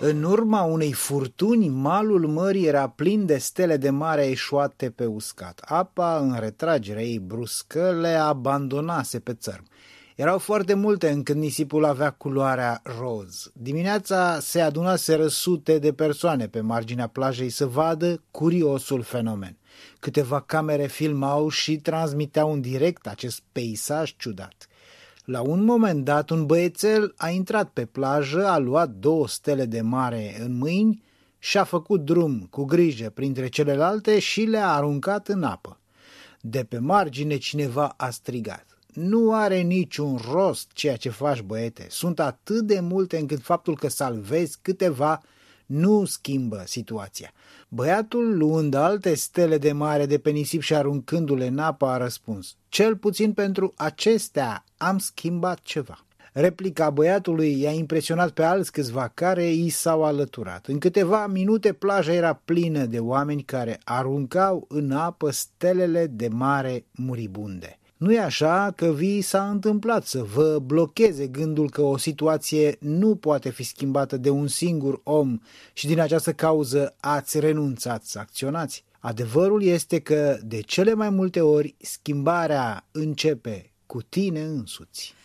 În urma unei furtuni, malul mării era plin de stele de mare eșuate pe uscat. Apa, în retragerea ei bruscă, le abandonase pe țărm. Erau foarte multe încât nisipul avea culoarea roz. Dimineața se adunaseră sute de persoane pe marginea plajei să vadă curiosul fenomen. Câteva camere filmau și transmiteau în direct acest peisaj ciudat. La un moment dat, un băiețel a intrat pe plajă, a luat 2 stele de mare în mâini și a făcut drum cu grijă printre celelalte și le-a aruncat în apă. De pe margine cineva a strigat: "Nu are niciun rost ceea ce faci, băiete. Sunt atât de multe încât faptul că salvezi câteva nu schimbă situația." Băiatul, luând alte stele de mare de pe nisip și aruncându-le în apă, a răspuns: "Cel puțin pentru acestea am schimbat ceva." Replica băiatului i-a impresionat pe alți câțiva care i s-au alăturat. În câteva minute plaja era plină de oameni care aruncau în apă stelele de mare muribunde. Nu e așa că vi s-a întâmplat să vă blocheze gândul că o situație nu poate fi schimbată de un singur om și din această cauză ați renunțat să acționați? Adevărul este că de cele mai multe ori schimbarea începe cu tine însuți.